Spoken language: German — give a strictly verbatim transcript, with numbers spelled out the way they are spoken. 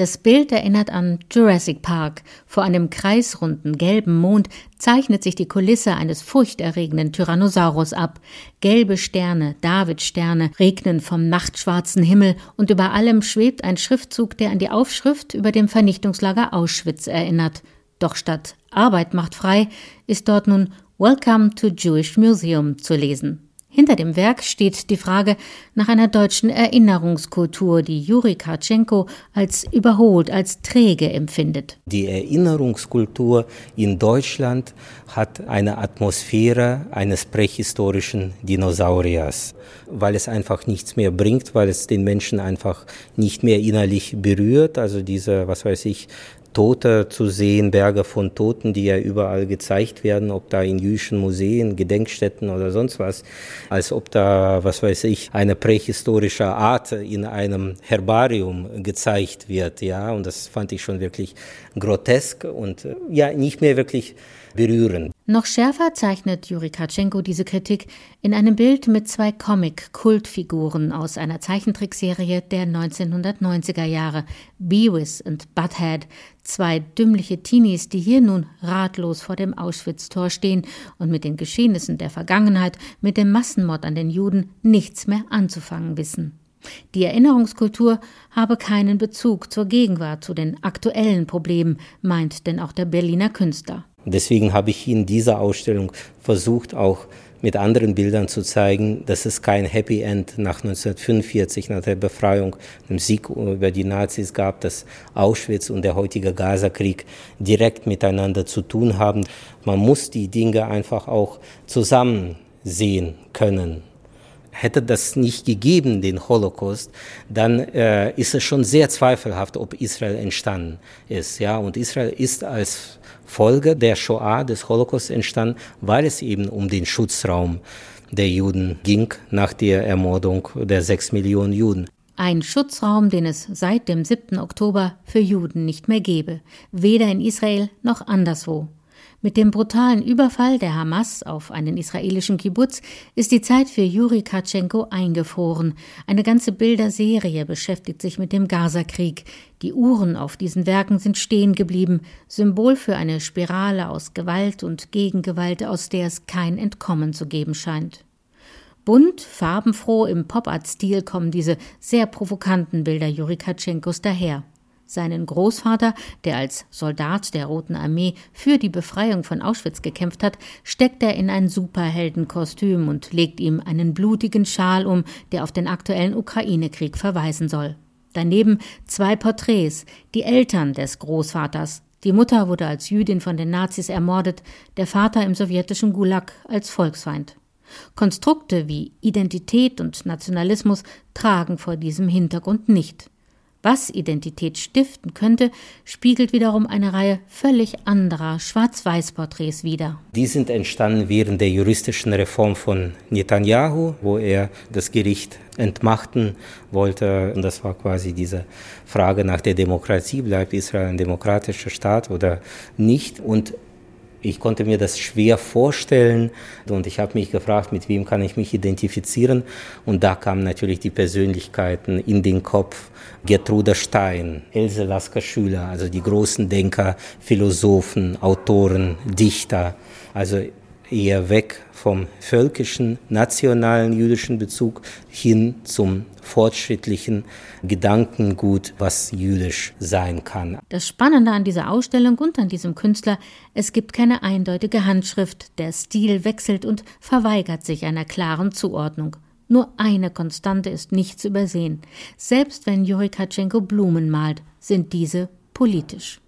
Das Bild erinnert an Jurassic Park. Vor einem kreisrunden gelben Mond zeichnet sich die Kulisse eines furchterregenden Tyrannosaurus ab. Gelbe Sterne, Davidsterne, regnen vom nachtschwarzen Himmel und über allem schwebt ein Schriftzug, der an die Aufschrift über dem Vernichtungslager Auschwitz erinnert. Doch statt Arbeit macht frei ist dort nun Welcome to Jewish Museum zu lesen. Hinter dem Werk steht die Frage nach einer deutschen Erinnerungskultur, die Juri Kartschenko als überholt, als träge empfindet. Die Erinnerungskultur in Deutschland hat eine Atmosphäre eines prähistorischen Dinosauriers, weil es einfach nichts mehr bringt, weil es den Menschen einfach nicht mehr innerlich berührt. Also diese, was weiß ich, Tote zu sehen, Berge von Toten, die ja überall gezeigt werden, ob da in jüdischen Museen, Gedenkstätten oder sonst was, als ob da, was weiß ich, eine prähistorische Art in einem Herbarium gezeigt wird, ja, und das fand ich schon wirklich grotesk und ja, nicht mehr wirklich berührend. Noch schärfer zeichnet Juri Kartschenko diese Kritik in einem Bild mit zwei Comic-Kultfiguren aus einer Zeichentrickserie der neunzehnhundertneunziger Jahre, Beavis und Butthead, zwei dümmliche Teenies, die hier nun ratlos vor dem Auschwitz-Tor stehen und mit den Geschehnissen der Vergangenheit, mit dem Massenmord an den Juden nichts mehr anzufangen wissen. Die Erinnerungskultur habe keinen Bezug zur Gegenwart, zu den aktuellen Problemen, meint denn auch der Berliner Künstler. Deswegen habe ich in dieser Ausstellung versucht, auch mit anderen Bildern zu zeigen, dass es kein Happy End nach neunzehnhundertfünfundvierzig, nach der Befreiung, dem Sieg über die Nazis gab, dass Auschwitz und der heutige Gaza-Krieg direkt miteinander zu tun haben. Man muss die Dinge einfach auch zusammen sehen können. Hätte das nicht gegeben, den Holocaust, dann äh, ist es schon sehr zweifelhaft, ob Israel entstanden ist. Ja? Und Israel ist als Folge der Shoah, des Holocaust entstanden, weil es eben um den Schutzraum der Juden ging nach der Ermordung der sechs Millionen Juden. Ein Schutzraum, den es seit dem siebten Oktober für Juden nicht mehr gäbe, weder in Israel noch anderswo. Mit dem brutalen Überfall der Hamas auf einen israelischen Kibbutz ist die Zeit für Juri Kartschenko eingefroren. Eine ganze Bilderserie beschäftigt sich mit dem Gaza-Krieg. Die Uhren auf diesen Werken sind stehen geblieben, Symbol für eine Spirale aus Gewalt und Gegengewalt, aus der es kein Entkommen zu geben scheint. Bunt, farbenfroh im Pop-Art-Stil kommen diese sehr provokanten Bilder Juri Kartschenkos daher. Seinen Großvater, der als Soldat der Roten Armee für die Befreiung von Auschwitz gekämpft hat, steckt er in ein Superheldenkostüm und legt ihm einen blutigen Schal um, der auf den aktuellen Ukraine-Krieg verweisen soll. Daneben zwei Porträts, die Eltern des Großvaters. Die Mutter wurde als Jüdin von den Nazis ermordet, der Vater im sowjetischen Gulag als Volksfeind. Konstrukte wie Identität und Nationalismus tragen vor diesem Hintergrund nicht. Was Identität stiften könnte, spiegelt wiederum eine Reihe völlig anderer Schwarz-Weiß-Porträts wider. Die sind entstanden während der juristischen Reform von Netanyahu, wo er das Gericht entmachten wollte. Und das war quasi diese Frage nach der Demokratie. Bleibt Israel ein demokratischer Staat oder nicht? Und ich konnte mir das schwer vorstellen und ich habe mich gefragt, mit wem kann ich mich identifizieren. Und da kamen natürlich die Persönlichkeiten in den Kopf. Gertrude Stein, Else Lasker-Schüler, also die großen Denker, Philosophen, Autoren, Dichter. Also eher weg vom völkischen, nationalen jüdischen Bezug hin zum fortschrittlichen Gedankengut, was jüdisch sein kann. Das Spannende an dieser Ausstellung und an diesem Künstler, es gibt keine eindeutige Handschrift, der Stil wechselt und verweigert sich einer klaren Zuordnung. Nur eine Konstante ist nicht zu übersehen. Selbst wenn Juri Kartschenko Blumen malt, sind diese politisch.